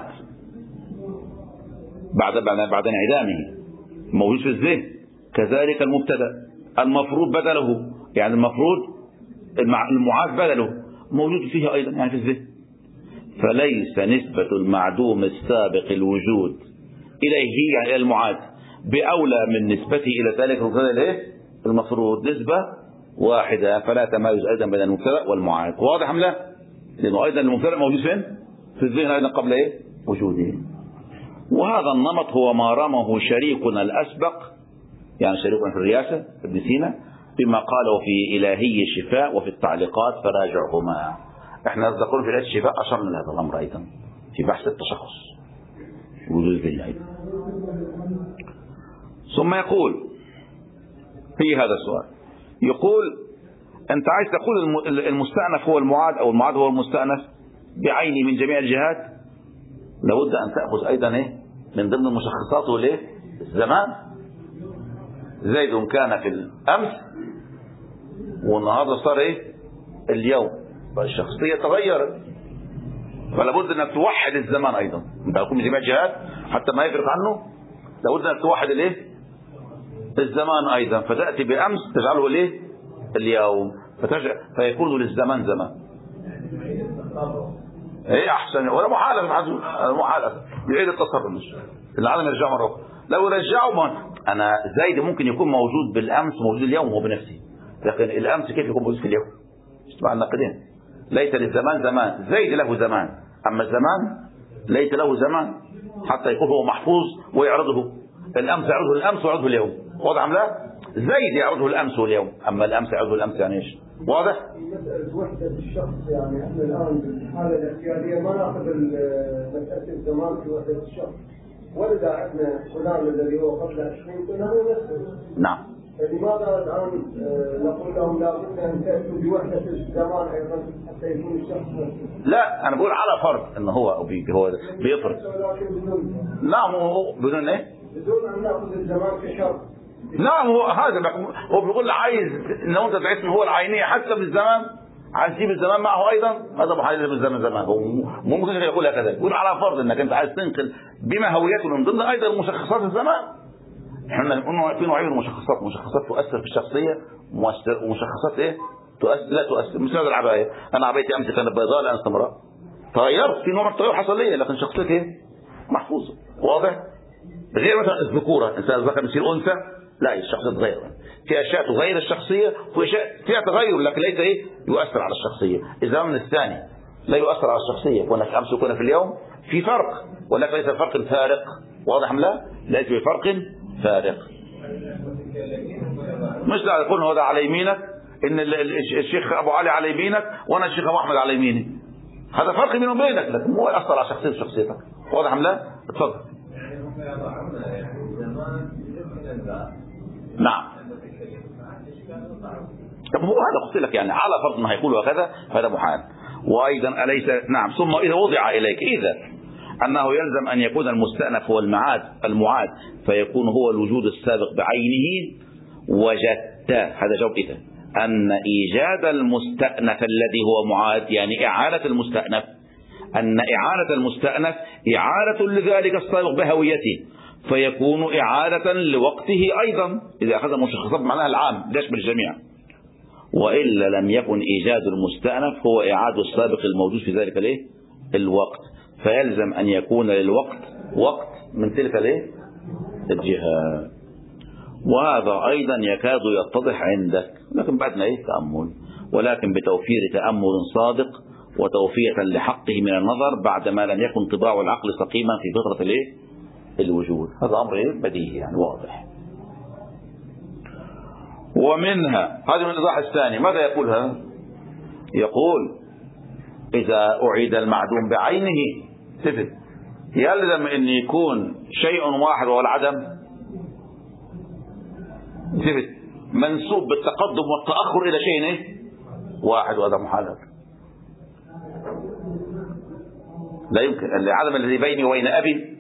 بعد بعد بعد انعدامه موجود في الذهن كذلك المبتدأ المفروض بدله، يعني المفروض المعاد بدله موجود فيه أيضا يعني في الذهن. فليس نسبة المعدوم السابق الوجود إليه يعني إلى المعاد بأولى من نسبته إلى ذلك المبتدأ المفروض، نسبة واحدة فلا تمايز أيضا بين المبتدأ والمعاد. واضح أم لا؟ لأنه أيضا المبتدأ موجود فين؟ في الذهن أيضا قبل إيه؟ وجوده. وهذا النمط هو ما رمه شريكنا الأسبق، يعني شريكنا في الرياسة ابن سينا، بما قاله في إلهي الشفاء وفي التعليقات فراجعهما. احنا نذكر في إلهي الشفاء أشرنا لهذا الأمر أيضا في بحث التشخص وجود الذهن أيضا. ثم يقول في هذا السؤال، يقول أنت عايز تقول المستأنف هو المعاد أو المعاد هو المستأنف بعينه من جميع الجهات، لابد أن تأخذ أيضا إيه من ضمن مشخصاته ليه الزمان. زيد كان في الأمس والنهارده صار إيه اليوم، فالشخصية تغيرت، فلابد أنك توحد الزمان أيضا. أنت تكون من جميع الجهات حتى ما يفرق عنه، لابد أنك توحد الإيه الزمان أيضا، فتأتي بأمس تجعله الإيه اليوم، فتجعل فيكون للزمان زمان. ايه احسن ولا محالة محالة يعيد التصرف العالم يرجع مرة أخرى. لو رجعوا ما انا زيد ممكن يكون موجود بالامس موجود اليوم هو بنفسه، لكن الامس كيف يكون موجود في اليوم؟ مع الناقدين ليس للزمان زمان، زيد له زمان، اما الزمان ليس له زمان حتى يكون هو محفوظ ويعرضه. الامس يعرضه الامس ويعرضه اليوم. واضح ام لا؟ زيد يعرضه الامس واليوم، اما الامس يعرضه الامس يعني ايش؟ واضح؟ مسألة وحدة الشخص، يعني احنا الآن في الحالة الاختيارية ما ناخذ مسألة الزمان في وحدة الشخص، ولذا احنا فلان الذي هو قبل عشرين سنة هو نفسه. نعم. فلماذا الآن نقول لهم لابد أن تأتوا بوحدة الزمان أيضا حتى يكون الشخص نفسه؟ لا أنا بقول على فرض إنه هو أو بي هو بيفرض. ولكن بدون. نعم هو بدون إيه؟ بدون أن نأخذ الزمان كشرط. نعم هو هذا هو بيقول عايز ان انت تعيش ان هو العينيه حتى بالزمان، عايز تجيب الزمان معه ايضا، هذا محال بالزمان زمان. هو مو ممكن يقول هكذا، يقول على فرض انك انت عايز تنقل بما هويته من ضمن ايضا مشخصات الزمان. احنا قلنا في نوعين من المشخصات، مشخصات تؤثر في الشخصيه ومشخصات ايه تؤثر لا تؤثر. مثل هذا العبايه، انا عبايتي امس كانت بيضاء الان سمراء، تغيرت في نوع من التغير حصل لي، لكن شخصيتي ايه محفوظه. واضح؟ غير مثلا الذكوره، انسان الذكر يصير انثى، لا الشخصية تتغير، في أشياء تغير الشخصية وفي أشياء فيها تغير لكن ليس إيه يؤثر على الشخصية. الزمن الثاني لا يؤثر على الشخصية، كونك أمس وكنا في اليوم في فرق، ولكن ليس فرق فارق. واضح أم لا؟ ليس بفرق فارق. مش لا يكون هذا على يمينك إن الشيخ أبو علي على يمينك وأنا الشيخ أبو أحمد على يميني، هذا فرق بيني وبينك لكن مو يأثر على شخصية شخصيتك. واضح أم لا؟ اتفضل. نعم. طب هو هذا قلت لك يعني على فرض انه هيقول هكذا فهذا محال. وايضا اليس نعم ثم اذا وضع اليك اذا انه يلزم ان يكون المستأنف هو المعاد المعاد فيكون هو الوجود السابق بعينه، وجدت هذا جواب اذا ان ايجاد المستأنف الذي هو معاد يعني اعادة المستأنف، ان اعادة المستأنف اعادة لذلك السابق بهويته، فيكون إعادة لوقته أيضا إذا أخذ المشخصات معناها العام يشمل الجميع. وإلا لم يكن إيجاد المستأنف هو إعادة السابق الموجود في ذلك الايه الوقت، فيلزم أن يكون للوقت وقت من تلك الايه الجهة. وهذا أيضا يكاد يتضح عندك، لكن بعدنا إيه تأمل، ولكن بتوفير تأمل صادق وتوفية لحقه من النظر بعدما لم يكن طباع العقل سقيما في فطرة الايه الوجود. هذا أمر إيه بديهي يعني واضح. ومنها هذا من الإيضاح الثاني ماذا يقول هذا؟ يقول إذا أعيد المعدوم بعينه تفت يلزم أن يكون شيء واحد وهو العدم. تفت منسوب بالتقدم والتأخر إلى شيء إيه؟ واحد، وهذا محال. لا يمكن. العدم الذي بيني وبين أبي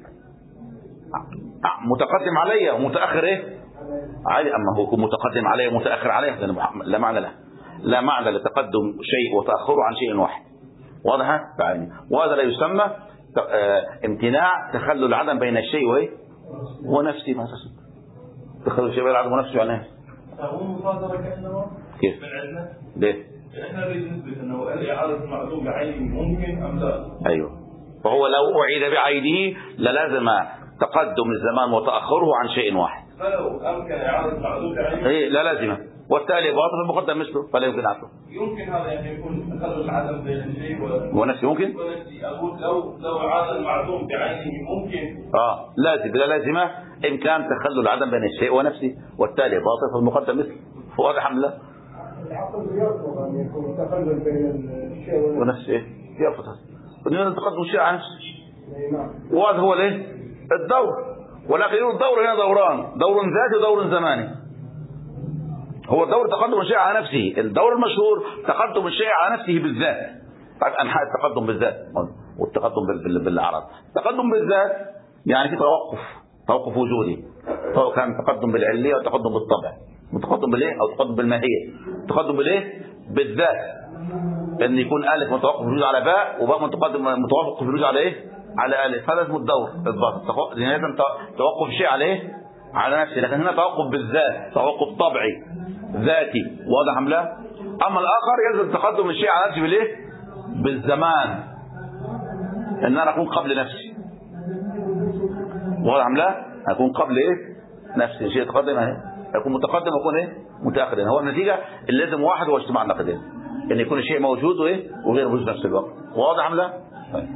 متقدم علي ومتأخر إيه؟ عادي. أما هو متقدم علي ومتأخر علي لا معنى له، لا معنى لتقدم شيء وتأخره عن شيء واحد. واضح؟ بعيني. وهذا لا يسمى امتناع تخلل العدم بين الشيء وإيه؟ ونفسي. ما تخلل الشيء بين العدم ونفسي عن إيه؟ هو مصادرة كأنه كيف؟ بالعلة. ليه؟ احنا نريد نثبت انه الإعادة المعدوم بعينه ممكن ام لا. ايوه. فهو لو أعيد بعينه للازم تقدم الزمان وتأخره عن شيء واحد. فلو امكن إعادة المعدوم بعينه ايه لا لازمه، والتالي باطل المقدم مثله فلا يمكن عفوه. يمكن هذا يعني يكون تخلل العدم بين الشيء ونفسي ممكن؟ ونفسي اقول لو لو عاد المعدوم بعينه ممكن. اه لازم لا لازمه امكان تخلل العدم بين الشيء ونفسه، والتالي باطل فالمقدم مثله. واضح ام لا؟ العقل يرفض ان يكون تخلل بين الشيء ونفسه. ايه؟ يرفض هذا. بدنا تقدم الشيء عن نفسه. نعم. وهذا هو الايه؟ الدور. ولكن يقول الدور هنا دوران، دور ذاتي ودور زماني. هو الدور تقدم الشيء على نفسه، الدور المشهور تقدم الشيء على نفسه بالذات. طبعا انحاء التقدم بالذات والتقدم بالاعراض. التقدم بالذات يعني في توقف، توقف وجودي. كان تقدم بالعليه وتقدم بالطبع. متقدم بالايه؟ او تقدم بالماهيه. تقدم بالايه؟ بالذات. ان يكون الف متوقف في الوجود على باء، وباء متقدم متوقف في الوجود على ايه؟ على الف. هذا اسمه الدور الضابط. لازم توقف الشيء على ايه؟ على نفسه. لكن هنا توقف بالذات، توقف طبعي ذاتي. واضح ام لا؟ اما الاخر يلزم تقدم الشيء على نفسه بالايه؟ بالزمان، ان انا اكون قبل نفسي. واضح ام لا؟ اكون قبل ايه؟ نفسي. شيء يتقدم اهي، يكون متقدم ويكون ايه؟ متاخر. هو النتيجه اللي لازم واحد هو اجتماع النقدين، ان يكون الشيء موجود وايه؟ وغير موجود في نفس الوقت. واضح ام لا؟ طيب.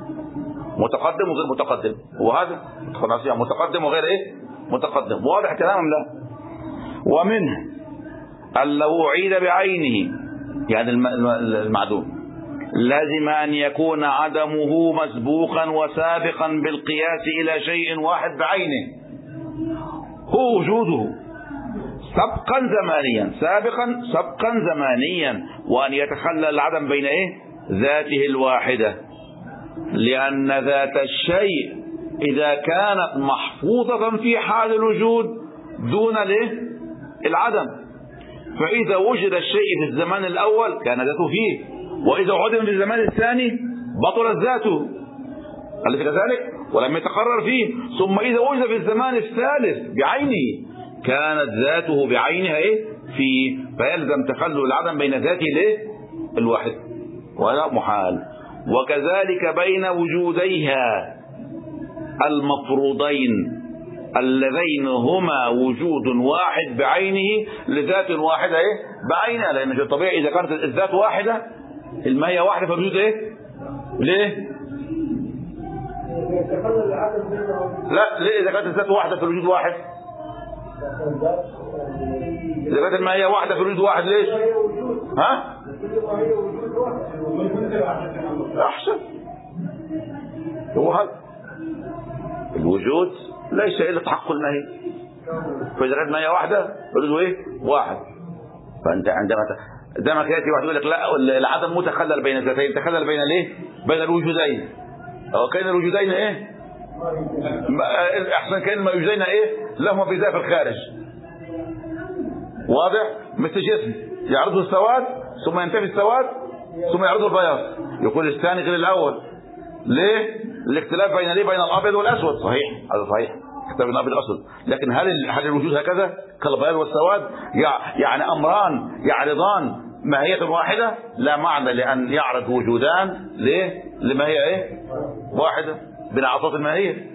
متقدم وغير متقدم، وهذا متقدم وغير ايه؟ متقدم. واضح كلام ام لا؟ ومنه أن لو أعيد بعينه يعني المعدوم لازم أن يكون عدمه مسبوقا وسابقا بالقياس إلى شيء واحد بعينه، هو وجوده سبقا زمانيا، سابقا سبقا زمانيا، وأن يتخلى العدم بين إيه؟ ذاته الواحدة، لأن ذات الشيء إذا كانت محفوظة في حال الوجود دون الايه؟ العدم، فإذا وجد الشيء في الزمان الأول كان ذاته فيه، وإذا عدم في الزمان الثاني بطلت ذاته. أليس كذلك؟ ولم يتقرر فيه. ثم إذا وجد في الزمان الثالث بعينه كانت ذاته بعينها إيه؟ فيه، فيلزم تخلل العدم بين ذاته الايه؟ الواحد، وهذا محال. وكذلك بين وجوديها المفروضين اللذين هما وجود واحد بعينه لذات واحدة ايه؟ بعينها، لأن طبيعي إذا كانت الذات واحدة المية واحدة فالوجود ايه؟ ليه؟ لا ليه؟ إذا كانت الذات واحدة فالوجود واحد. إذا كانت المية واحدة فالوجود واحد ليش؟ ها؟ أحسن. هو هذا الوجود ليس إلا تحقق الماهي، فإذا كانت ماهية واحدة فالوجود إيه؟ واحد. فأنت عندما عندما يأتي واحد يقول لك لا العدم متخلل بين الذاتين، تخلل بين الايه؟ بين الوجودين. أو كان الوجودين إيه؟ أحسن كان الوجودين إيه؟ لهما في ذات الخارج. واضح؟ مثل جسم يعرضه السواد ثم ينتفي السواد ثم يعرضه البياض، يقول الثاني غير الأول. ليه؟ الاختلاف بين ليه؟ بين الابيض والاسود. صحيح، هذا صحيح، اختلاف بين الابيض والاسود. لكن هل هل الوجود هكذا كالبياض والسواد؟ يعني امران يعرضان ماهيه واحده؟ لا معنى لان يعرض وجودان ليه؟ لماهيه ايه؟ واحده بانعطاف الماهيه.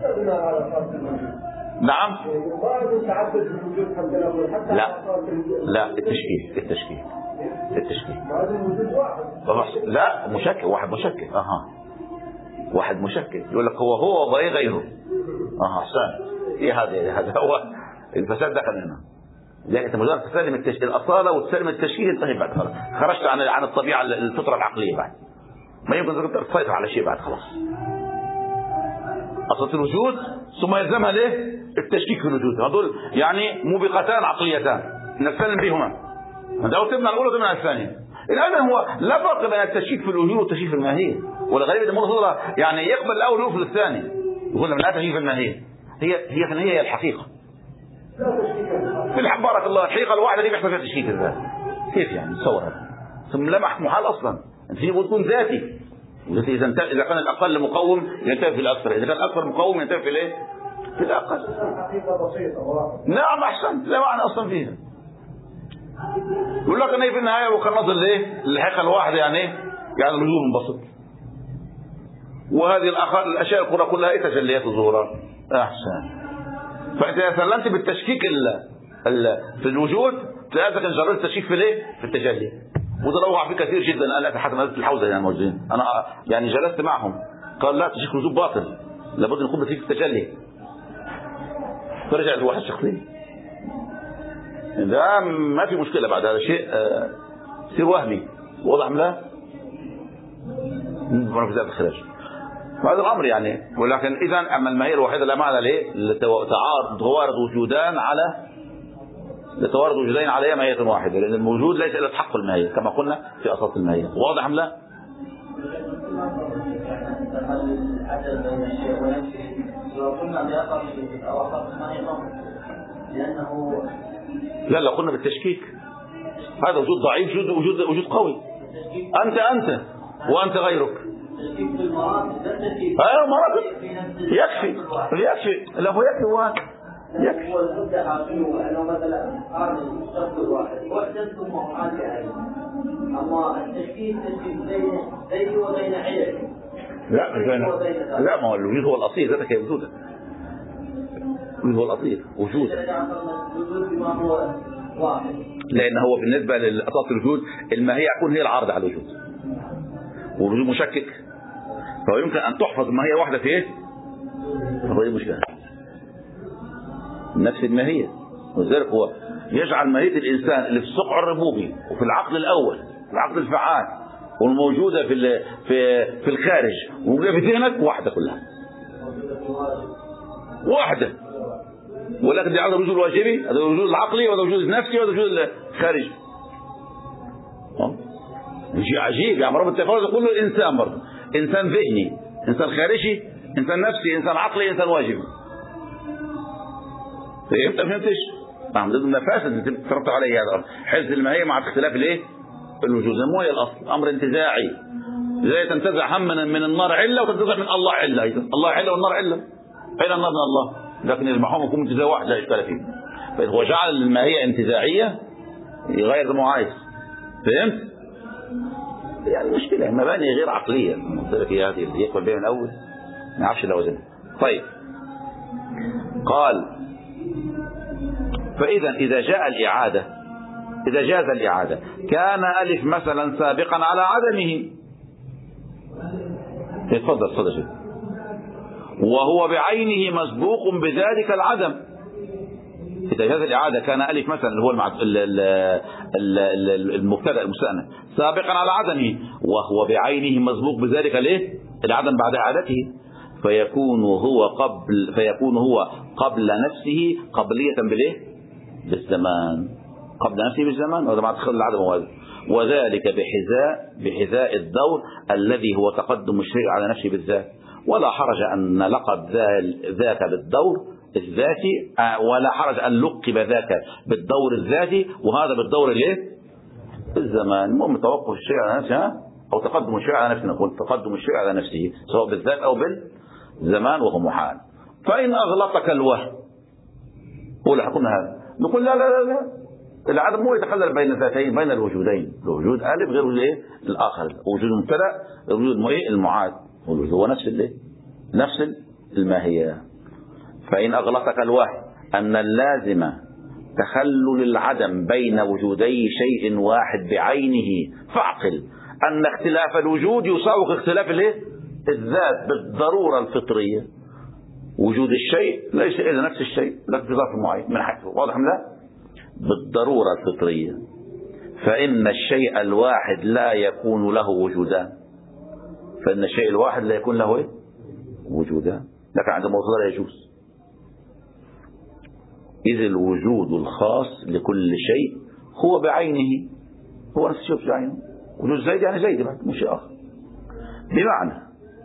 نعم. لا لا التشكيل التشكيل التشكيل لا مشكل، واحد مشكل. اها واحد مشكل يقول لك هو هو وغير غيره. اه احسن. ايه هذا؟ هذا هو الفساد دخل هنا. لكن انت مجرد تسلم التشكيل الاصاله وتسلم التشكيل انتهي بعد خلاص، خرجت عن عن الطبيعه الفطره العقليه. بعد ما يمكن تسيطر على شيء بعد خلاص. اصل الوجود ثم يلزمها ليه؟ التشكيك في الوجود. هذول يعني موبقتان عقليتان. نستلم بهما. لو تبنى الأولى تبنى الثانية. الآن هو لا فرق بين التشكيك في الوجود والتشكيك في الماهية، والغريب ده مرة يعني يقبل الأول ويرفض الثاني، يقول من لا تشكيك في الماهية. هي هي في النهاية هي الحقيقة. في الحق بارك الله، الحقيقة الواحدة دي بيحصل فيها تشكيك الذات. كيف يعني تصور هذا؟ ثم لا محال أصلا. في تكون ذاتي. إذا إذا كان الأقل مقوم ينتهي في الأكثر، إذا كان الأكثر مقوم ينتهي في الإيه؟ في الأقل. حقيقة بسيطة واضحة. نعم أحسنت، لا معنى أصلا فيها. يقول لك أنا في النهاية وكان نظر لإيه؟ الحقيقة الواحدة يعني إيه؟ يعني الوجود منبسط. وهذه الأشياء الأخرى كلها إيه؟ تجليات الظهورات. أحسن. فإذا سلمت بالتشكيك ال ال في الوجود تلاقي كان جربت التشكيك في الإيه؟ في التجلي. وده وقع فيه كثير جدا. أنا حتى مدرسة الحوزة يعني موجودين، أنا يعني جلست معهم قال لا تشكيك الوجود باطل، لابد نقوم بتشكيك التجلي. فرجع الواحد شخصيا. ده ما في مشكلة بعد هذا شيء يصير وهمي واضح لا؟ في ذات الخلاف هذا الأمر يعني. ولكن إذا أما الماهية الوحيدة لا معنى ليه؟ تعارض توارد وجودان على لتوارد وجودين عليها ماهية واحدة، لأن الموجود ليس إلا تحقق الماهية كما قلنا في أساس الماهية. واضح أم لا؟ بين الشيء ونفسه لو قلنا بأقل أو أقل ما يضم لأنه لا لا قلنا بالتشكيك. هذا وجود ضعيف وجود وجود وجود قوي. أنت أنت وأنت غيرك. التشكيك في المراتب لا تشكيك. أيوة مراتب يكفي يكفي لا هو يكفي هو يكفي. هو المدة عارفينه أنه مثلا هذا الشخص الواحد وحدثكم وحدث عليه. أما التشكيك تشكيك بين بيني وبين عيالي. لا لا ما هو الوجود هو الأصيل ذاتك هي وجودك. الوجود هو الأصيل وجود. لأن هو بالنسبة للأساس الوجود الماهية يكون هي العارضة على الوجود. والوجود مشكك فهو يمكن أن تحفظ ماهية واحدة في إيه؟ فهو إيه مشكلة؟ نفس الماهية. ولذلك هو يجعل ماهية الإنسان اللي في الصقع الربوبي وفي العقل الأول العقل الفعال والموجودة في في في الخارج وموجودة في ذهنك واحدة كلها واحدة. ولكن دي هذا الوجود الواجبي، هذا الوجود العقلي وهذا الوجود النفسي وهذا الوجود الخارجي. شيء عجيب يعني رب التفاوت كله الإنسان برضه إنسان ذهني إنسان خارجي إنسان نفسي إنسان عقلي إنسان واجبي. فهمت فهمتش؟ نعم ضد النفاسة ترتب عليه هذا الأمر. حفظ الماهية مع اختلاف الايه؟ الوجود مو هي الأصل أمر انتزاعي. زي تنتزع هم من النار علة وتنتزع من الله علة أيضا. الله علة والنار علة. أين النار من الله؟ لكن يجمعهم يكون انتزاع واحد لا إشكال فيه. فهو جعل الماهية انتزاعية يغير ما عايز. فهمت؟ يعني مشكلة مباني غير عقلية. قلت لك هي هذه اللي يقبل بها من أول ما يعرفش الأوزان. طيب قال فإذا إذا جاء الإعادة إذا جاز الإعادة كان ألف مثلا سابقا على عدمه. تفضل تفضل وهو بعينه مسبوق بذلك العدم. إذا جاز الإعادة كان ألف مثلا اللي هو المبتدأ المستأنف سابقا على عدمه وهو بعينه مسبوق بذلك الايه؟ العدم بعد إعادته فيكون هو قبل فيكون هو قبل نفسه قبلية بالايه؟ بالزمان. قبل نفسه بالزمان وهذا مع تدخل العدم وهذا وذلك بحذاء بحذاء الدور الذي هو تقدم الشيء على نفسه بالذات. ولا حرج أن لقب ذاك بالدور الذاتي ولا حرج أن لقب ذاك بالدور الذاتي وهذا بالدور الايه؟ بالزمان. المهم توقف الشيء على نفسه أو تقدم الشيء على نفسه. نقول تقدم الشيء على نفسه سواء بالذات أو بالزمان وهو محال. فإن أغلطك الوهم قول حكمنا هذا نقول لا لا لا, لا. العدم هو يتخلل بين الذاتين بين الوجودين. الوجود ألف غير وجود ايه؟ الآخر. وجود مبتدأ وجود المعاد والوجود هو نفس الايه؟ نفس الماهية. فإن أغلطك الوهم أن اللازم تخلل العدم بين وجودي شيء واحد بعينه فاعقل أن اختلاف الوجود يساوي اختلاف الايه؟ الذات بالضرورة الفطرية. وجود الشيء ليس إلا نفس الشيء لكن في ظرف معين من حيث واضح أم لا؟ بالضرورة الفطرية. فإن الشيء الواحد لا يكون له وجودان. فإن الشيء الواحد لا يكون له إيه؟ وجودان. لكن عند الموصول لا يجوز. إذ الوجود الخاص لكل شيء هو بعينه، هو نفس الشيء بعينه. وجود زيد يعني زيد بعد مش شيء آخر. بمعنى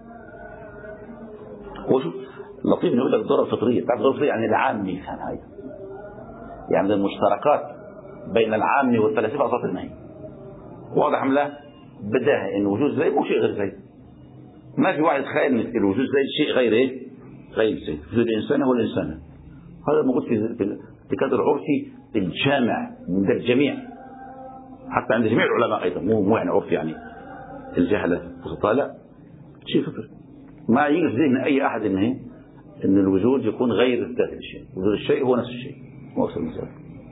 هو شوف لطيف نقول لك الضرورة الفطرية. تعرف الضرورة الفطرية يعني العامي كان هاي، يعني المشتركات بين العامي والفلاسفة أصلا النهي. واضح أم لا؟ بداها إن وجود زيد مو شيء غير زيد. ما في واحد يتخيل إن الوجود زيد شيء غير إيه؟ غير زيد. وجود الإنسان هو الإنسان. هذا موجود في في كادر عرفي الجامع عند الجميع، حتى عند جميع العلماء أيضا، مو مو يعني عرف يعني الجهلة بسيطة، لا شيء فطري. ما يجي في ذهن أي أحد إن هي إن الوجود يكون غير ذات الشيء. وجود الشيء هو نفس الشيء، مو أكثر من ذلك.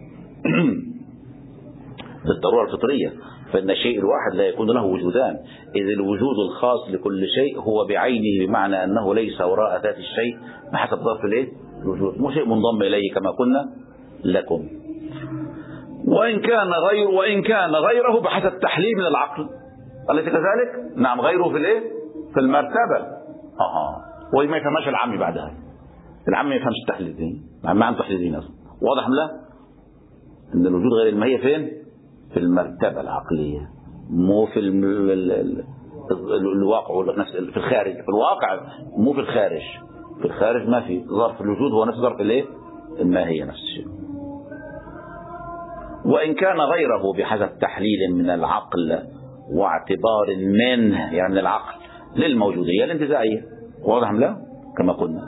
بالضرورة الفطرية، فإن الشيء الواحد لا يكون له وجودان، إذ الوجود الخاص لكل شيء هو بعينه، بمعنى أنه ليس وراء ذات الشيء بحسب ظرف الايه؟ الوجود، مو شيء منضم إليه كما قلنا لكم. وإن كان غير وإن كان غيره بحسب تحليل من العقل، أليس كذلك؟ نعم، غيره في الايه؟ في المرتبة. أها، وما يفهمش العامي بعدها. العامي ما يفهمش التحليل دي، ما عنده تحليل دين أصلا. واضح أم لا؟ إن الوجود غير الماهية فين؟ في المرتبة العقلية، مو في ال ال ال الواقع نفس في الخارج. في الواقع مو في الخارج. في الخارج ما في ظرف الوجود هو نفس ظرف الايه؟ الماهية نفس الشيء. وإن كان غيره بحسب تحليل من العقل واعتبار منه، يعني من العقل للموجودية الانتزاعية. واضح أم لا؟ كما قلنا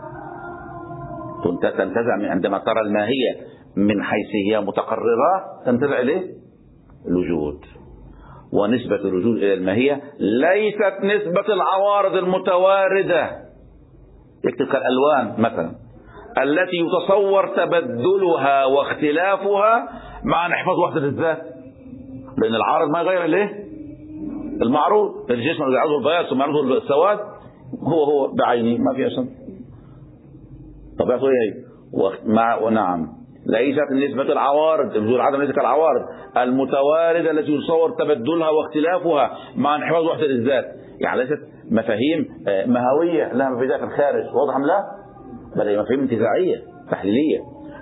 تنتزع عندما ترى الماهية من حيث هي متقررة، تنتزع إليه الوجود. ونسبة الوجود إلى الماهية ليست نسبة العوارض المتواردة، يكتب كالألوان مثلا، التي يتصور تبدلها واختلافها مع انحفاظ وحدة الذات، لأن العارض ما يغير الايه؟ المعروض. الجسم اللي يعرضه البياض ثم يعرضه السواد هو هو بعينه، ما في أصلا طبيعته ايه؟ مع ونعم ليست نسبة العوارض، وجود عدم ليس كالعوارض المتواردة التي يتصور تبدلها واختلافها مع انحفاظ وحدة الذات، يعني ليست مفاهيم مهوية لها مفاهيم في الخارج. واضح أم لا؟ بل هي مفاهيم انتزاعية تحليلية.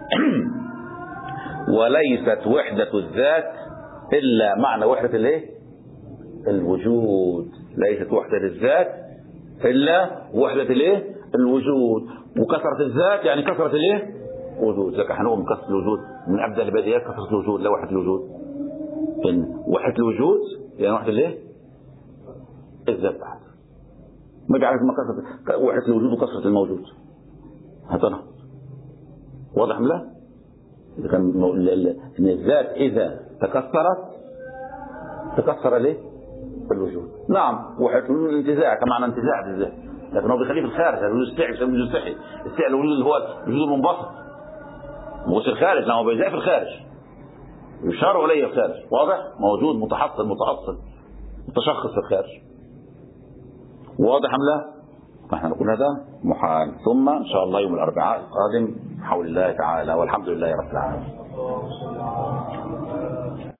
وليست وحدة الذات إلا معنى وحدة الايه؟ الوجود. ليست وحدة الذات إلا وحدة الايه؟ الوجود. وكثرة الذات يعني كثرة الايه؟ وجود. لك حنقول من كثرة الوجود، من أبدأ البديهيات كثرة الوجود لا وحدة الوجود. إن وحدة الوجود يعني وحدة الايه؟ الذات بعد. ما بيعرف ما كثرة وحدة الوجود وكثرة الموجود. هذا واضح أم لا؟ إذا كان إن الذات إذا تكثرت تكثر ليه؟ الوجود. نعم، وحدة الوجود الانتزاع كمعنى انتزاع بالذات، لكن هو بيخليه في الخارج. الوجود الصحي يسمى الوجود الصحي. الصحي الوجود اللي هو الوجود المنبسط، مش الخارج، لا هو بيزاء في الخارج، يشار إليه في الخارج. واضح؟ موجود متحصل متأصل متشخص في الخارج. واضح أم لا؟ نحن نقول هذا محال. ثم إن شاء الله يوم الأربعاء القادم بحول الله تعالى، والحمد لله رب العالمين.